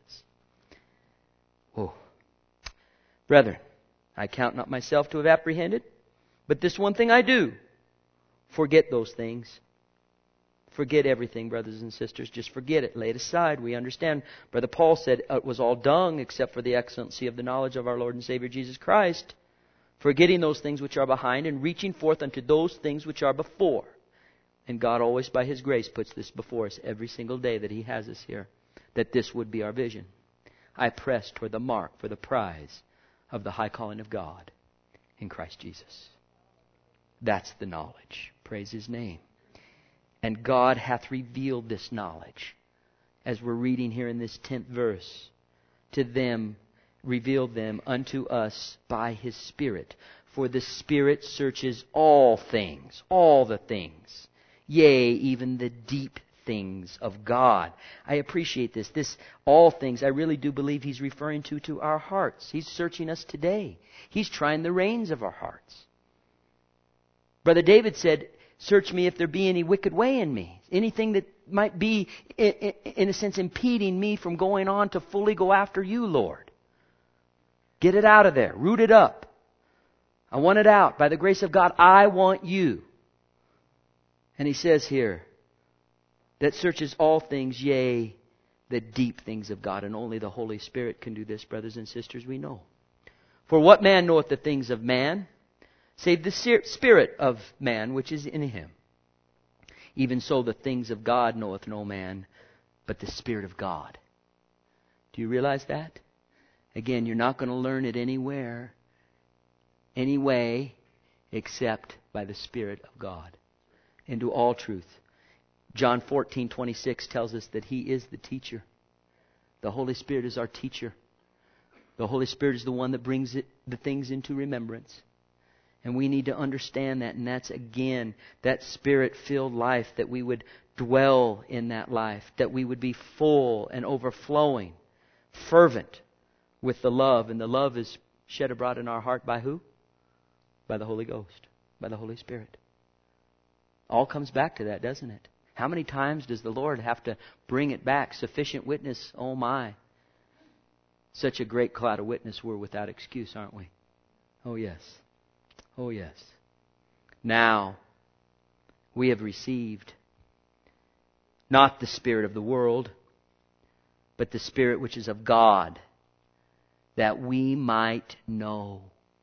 Oh. Brethren, I count not myself to have apprehended, but this one thing I do, forget those things. Forget everything, brothers and sisters. Just forget it. Lay it aside. We understand. Brother Paul said it was all dung except for the excellency of the knowledge of our Lord and Savior Jesus Christ. Forgetting those things which are behind and reaching forth unto those things which are before. And God always by His grace puts this before us every single day that He has us here. That this would be our vision. I press toward the mark for the prize of the high calling of God in Christ Jesus. That's the knowledge. Praise His name. And God hath revealed this knowledge, as we're reading here in this tenth verse, to them, revealed them unto us by His Spirit. For the Spirit searches all things, all the things, yea, even the deep things of God. I appreciate this. This all things, I really do believe He's referring to to our hearts. He's searching us today. He's trying the reins of our hearts. Brother David said, search me if there be any wicked way in me. Anything that might be, in a sense, impeding me from going on to fully go after You, Lord. Get it out of there. Root it up. I want it out. By the grace of God, I want You. And he says here, that searches all things, yea, the deep things of God. And only the Holy Spirit can do this, brothers and sisters, we know. For what man knoweth the things of man, save the Spirit of man which is in him? Even so the things of God knoweth no man, but the Spirit of God. Do you realize that? Again, you're not going to learn it anywhere, any way, except by the Spirit of God. Into all truth. John fourteen twenty-six tells us that He is the teacher. The Holy Spirit is our teacher. The Holy Spirit is the one that brings it, the things into remembrance. And we need to understand that. And that's, again, that Spirit-filled life, that we would dwell in that life. That we would be full and overflowing, fervent with the love. And the love is shed abroad in our heart by who? By the Holy Ghost. By the Holy Spirit. All comes back to that, doesn't it? How many times does the Lord have to bring it back? Sufficient witness, oh my. Such a great cloud of witness, we're without excuse, aren't we? Oh yes. Oh yes. Now, we have received not the spirit of the world, but the Spirit which is of God, that we might know.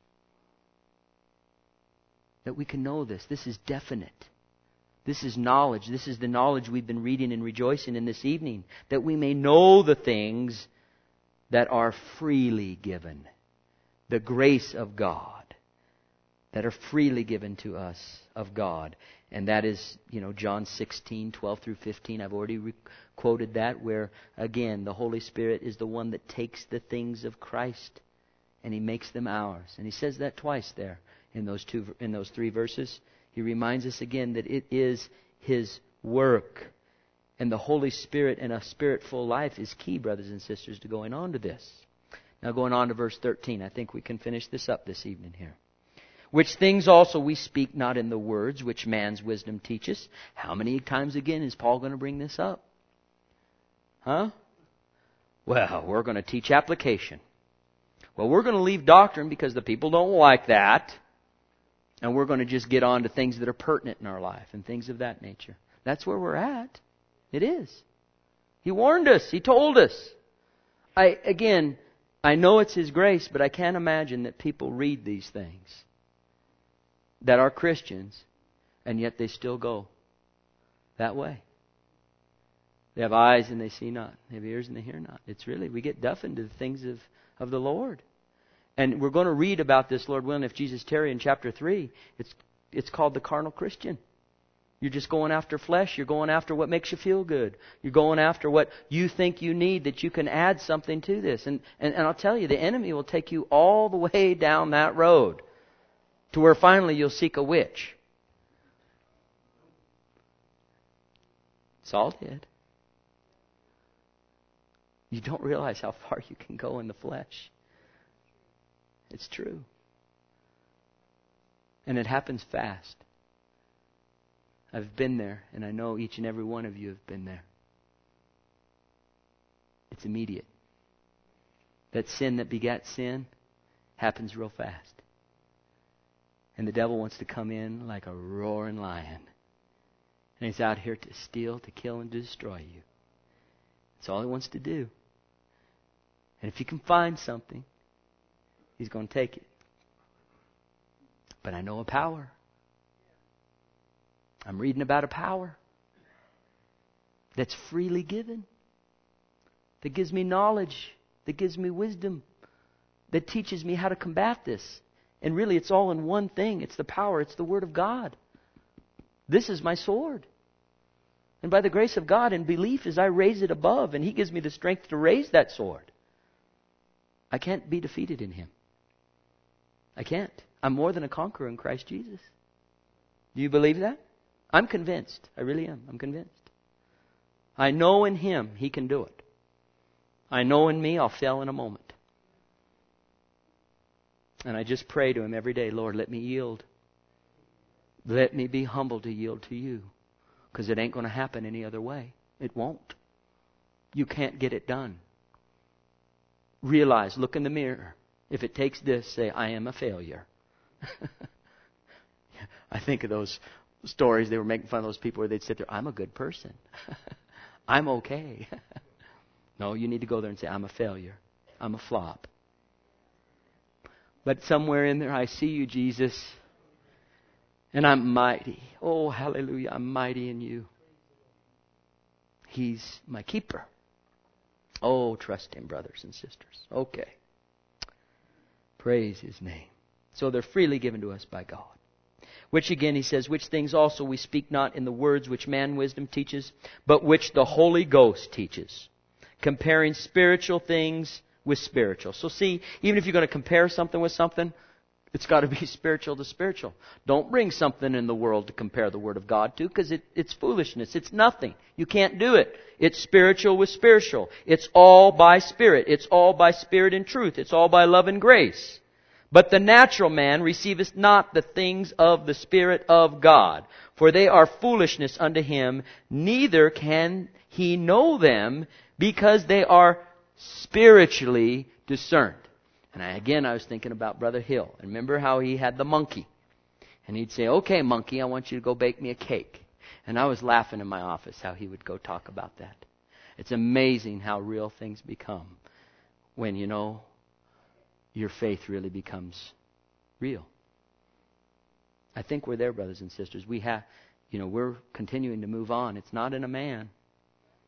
That we can know this. This is definite. This is knowledge. This is the knowledge we've been reading and rejoicing in this evening. That we may know the things that are freely given. The grace of God. that are freely given to us of God. And that is, you know, John sixteen, twelve through fifteen. I've already re- quoted that, where, again, the Holy Spirit is the one that takes the things of Christ and He makes them ours. And He says that twice there in those two, in those three verses. He reminds us again that it is His work. And the Holy Spirit and a Spirit-full life is key, brothers and sisters, to going on to this. Now going on to verse thirteen. I think we can finish this up this evening here. Which things also we speak not in the words which man's wisdom teaches. How many times again is Paul going to bring this up? Huh? Well, we're going to teach application. Well, we're going to leave doctrine because the people don't like that. And we're going to just get on to things that are pertinent in our life and things of that nature. That's where we're at. It is. He warned us. He told us. I again, I know it's His grace, but I can't imagine that people read these things that are Christians, and yet they still go that way. They have eyes and they see not. They have ears and they hear not. It's really, we get deafened to the things of, of the Lord. And we're going to read about this, Lord willing, if Jesus tarry in chapter three. It's, it's called the carnal Christian. You're just going after flesh. You're going after what makes you feel good. You're going after what you think you need, that you can add something to this. And, and, and I'll tell you, the enemy will take you all the way down that road to where finally you'll seek a witch. Saul did. You don't realize how far you can go in the flesh. It's true. And it happens fast. I've been there, and I know each and every one of you have been there. It's immediate. That sin that begat sin happens real fast. And the devil wants to come in like a roaring lion. And he's out here to steal, to kill, and to destroy you. That's all he wants to do. And if he can find something, he's going to take it. But I know a power. I'm reading about a power that's freely given, that gives me knowledge, that gives me wisdom, that teaches me how to combat this. And really, it's all in one thing. It's the power. It's the Word of God. This is my sword. And by the grace of God and belief, as I raise it above, and He gives me the strength to raise that sword, I can't be defeated in Him. I can't. I'm more than a conqueror in Christ Jesus. Do you believe that? I'm convinced. I really am. I'm convinced. I know in Him He can do it. I know in me I'll fail in a moment. And I just pray to Him every day, Lord, let me yield. Let me be humble to yield to You. Because it ain't going to happen any other way. It won't. You can't get it done. Realize, look in the mirror. If it takes this, say, I am a failure. I think of those stories, they were making fun of those people where they'd sit there, I'm a good person. I'm okay. No, you need to go there and say, I'm a failure. I'm a flop. But somewhere in there, I see You, Jesus. And I'm mighty. Oh, hallelujah. I'm mighty in You. He's my keeper. Oh, trust Him, brothers and sisters. Okay. Praise His name. So they're freely given to us by God. Which again, he says, which things also we speak not in the words which man wisdom teaches, but which the Holy Ghost teaches, comparing spiritual things with spiritual. So see, even if you're going to compare something with something, it's got to be spiritual to spiritual. Don't bring something in the world to compare the Word of God to, because it, it's foolishness. It's nothing. You can't do it. It's spiritual with spiritual. It's all by Spirit. It's all by Spirit and truth. It's all by love and grace. But the natural man receiveth not the things of the Spirit of God, for they are foolishness unto him, neither can he know them, because they are spiritually discerned. And I, again, I was thinking about Brother Hill. And remember how he had the monkey. And he'd say, okay, monkey, I want you to go bake me a cake. And I was laughing in my office how he would go talk about that. It's amazing how real things become when, you know, your faith really becomes real. I think we're there, brothers and sisters. We have, you know, we're continuing to move on. It's not in a man.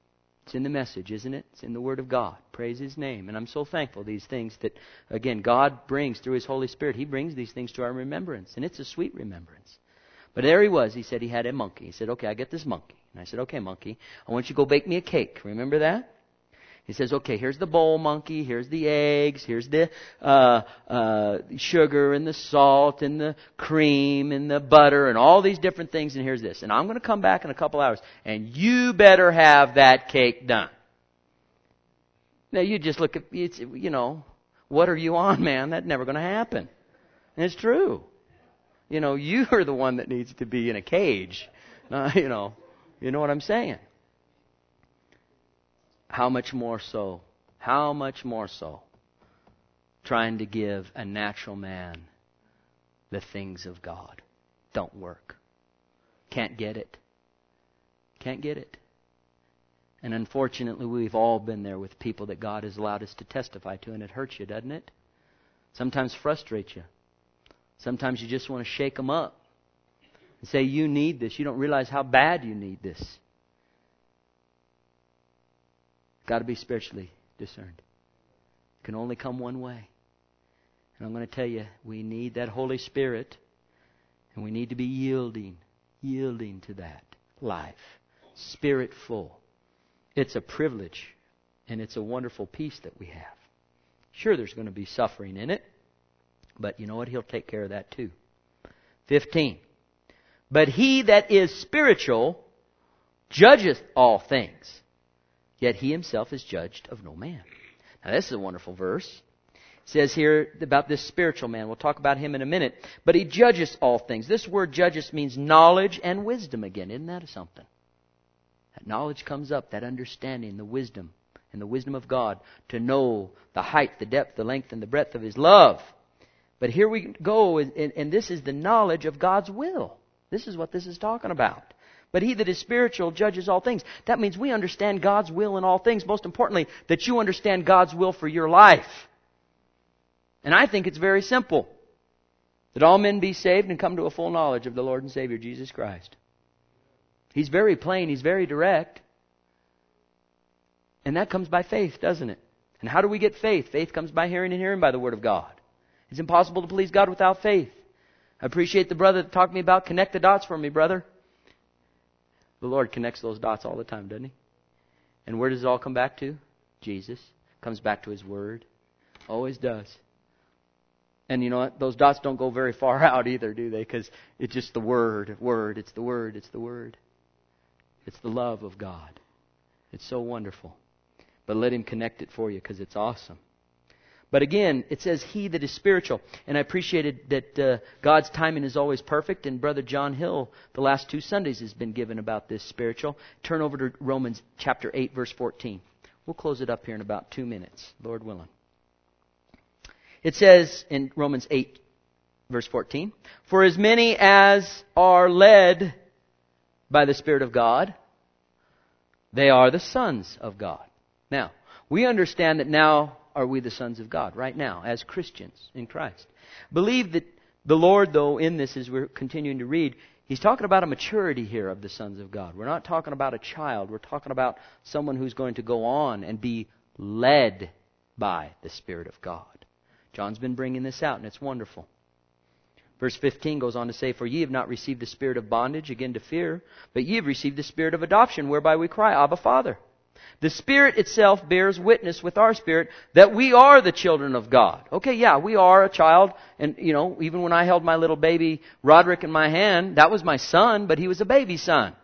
It's in the message, isn't it? It's in the Word of God. Praise His name. And I'm so thankful these things that, again, God brings through His Holy Spirit. He brings these things to our remembrance. And it's a sweet remembrance. But there he was. He said he had a monkey. He said, okay, I get this monkey. And I said, okay, monkey, I want you to go bake me a cake. Remember that? He says, okay, here's the bowl, monkey. Here's the eggs. Here's the uh, uh, sugar and the salt and the cream and the butter and all these different things. And here's this. And I'm going to come back in a couple hours. And you better have that cake done. Now, you just look at, it's, you know, what are you on, man? That's never going to happen. And it's true. You know, you are the one that needs to be in a cage. Uh, you know, you know what I'm saying? How much more so? How much more so? Trying to give a natural man the things of God. Don't work. Can't get it. Can't get it. And unfortunately, we've all been there with people that God has allowed us to testify to, and it hurts you, doesn't it? Sometimes frustrates you. Sometimes you just want to shake them up and say, you need this. You don't realize how bad you need this. Got to be spiritually discerned. It can only come one way. And I'm going to tell you, we need that Holy Spirit. And we need to be yielding, yielding to that life. Spirit full. It's a privilege. And it's a wonderful peace that we have. Sure, there's going to be suffering in it. But you know what? He'll take care of that too. fifteen. But he that is spiritual judgeth all things. Yet he himself is judged of no man. Now this is a wonderful verse. It says here about this spiritual man. We'll talk about him in a minute. But he judges all things. This word judges means knowledge and wisdom again. Isn't that something? That knowledge comes up, that understanding, the wisdom, and the wisdom of God to know the height, the depth, the length, and the breadth of His love. But here we go, and, and this is the knowledge of God's will. This is what this is talking about. But he that is spiritual judges all things. That means we understand God's will in all things. Most importantly, that you understand God's will for your life. And I think it's very simple. That all men be saved and come to a full knowledge of the Lord and Savior Jesus Christ. He's very plain. He's very direct. And that comes by faith, doesn't it? And how do we get faith? Faith comes by hearing and hearing by the Word of God. It's impossible to please God without faith. I appreciate the brother that talked to me about connect the dots for me, brother. The Lord connects those dots all the time, doesn't He? And where does it all come back to? Jesus. Comes back to His Word. Always does. And you know what? Those dots don't go very far out either, do they? Because it's just the Word. Word. It's the Word. It's the Word. It's the love of God. It's so wonderful. But let Him connect it for you because it's awesome. But again, it says he that is spiritual. And I appreciated that uh, God's timing is always perfect. And Brother John Hill, the last two Sundays, has been given about this spiritual. Turn over to Romans chapter eight, verse fourteen. We'll close it up here in about two minutes, Lord willing. It says in Romans eight, verse fourteen, for as many as are led by the Spirit of God, they are the sons of God. Now, we understand that now are we the sons of God right now as Christians in Christ. Believe that the Lord, though, in this as we're continuing to read, He's talking about a maturity here of the sons of God. We're not talking about a child. We're talking about someone who's going to go on and be led by the Spirit of God. John's been bringing this out, and it's wonderful. Verse fifteen goes on to say, for ye have not received the spirit of bondage, again to fear, but ye have received the spirit of adoption, whereby we cry, Abba, Father. The Spirit itself bears witness with our spirit that we are the children of God. Okay, yeah, we are a child. And, you know, even when I held my little baby Roderick in my hand, that was my son, but he was a baby son.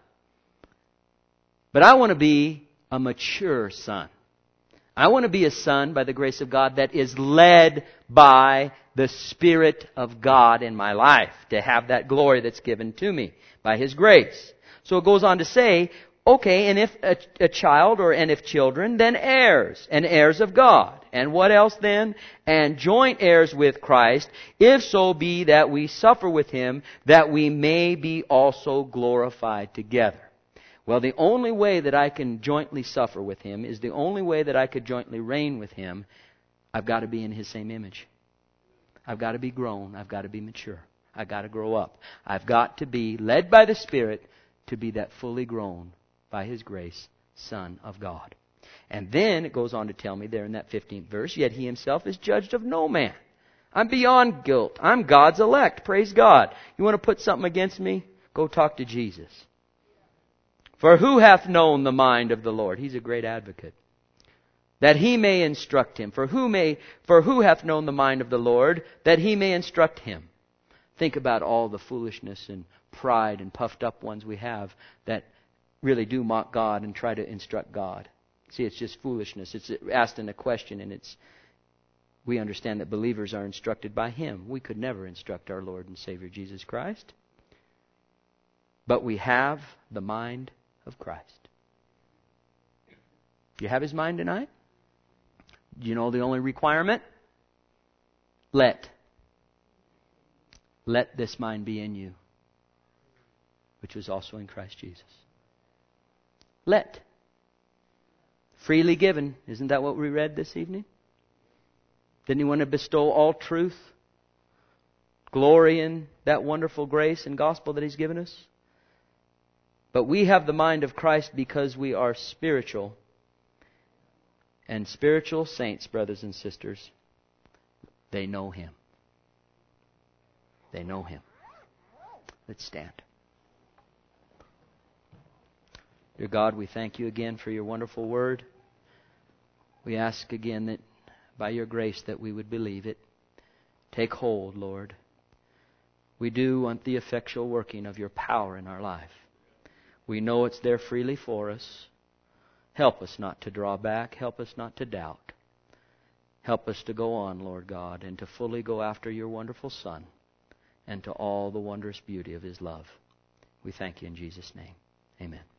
But I want to be a mature son. I want to be a son, by the grace of God, that is led by the Spirit of God in my life, to have that glory that's given to me by His grace. So it goes on to say, okay, and if a, a child, or and if children, then heirs, and heirs of God. And what else then? And joint heirs with Christ, if so be that we suffer with Him, that we may be also glorified together. Well, the only way that I can jointly suffer with Him is the only way that I could jointly reign with Him. I've got to be in His same image. I've got to be grown. I've got to be mature. I've got to grow up. I've got to be led by the Spirit to be that fully grown, by His grace, Son of God. And then it goes on to tell me there in that fifteenth verse, yet He Himself is judged of no man. I'm beyond guilt. I'm God's elect. Praise God. You want to put something against me? Go talk to Jesus. For who hath known the mind of the Lord? He's a great advocate. That He may instruct him. For who may, for who hath known the mind of the Lord, that He may instruct him? Think about all the foolishness and pride and puffed up ones we have that really do mock God and try to instruct God. See, it's just foolishness. It's asked in a question, and it's we understand that believers are instructed by Him. We could never instruct our Lord and Savior Jesus Christ. But we have the mind of Christ. Do you have His mind tonight? Do you know the only requirement? Let. Let this mind be in you, which was also in Christ Jesus. Let. Freely given. Isn't that what we read this evening? Didn't He want to bestow all truth, glory in that wonderful grace and gospel that He's given us? But we have the mind of Christ because we are spiritual. And spiritual saints, brothers and sisters, they know Him. They know Him. Let's stand. Dear God, we thank You again for Your wonderful word. We ask again that by Your grace that we would believe it. Take hold, Lord. We do want the effectual working of Your power in our life. We know it's there freely for us. Help us not to draw back. Help us not to doubt. Help us to go on, Lord God, and to fully go after Your wonderful Son and to all the wondrous beauty of His love. We thank You in Jesus' name. Amen.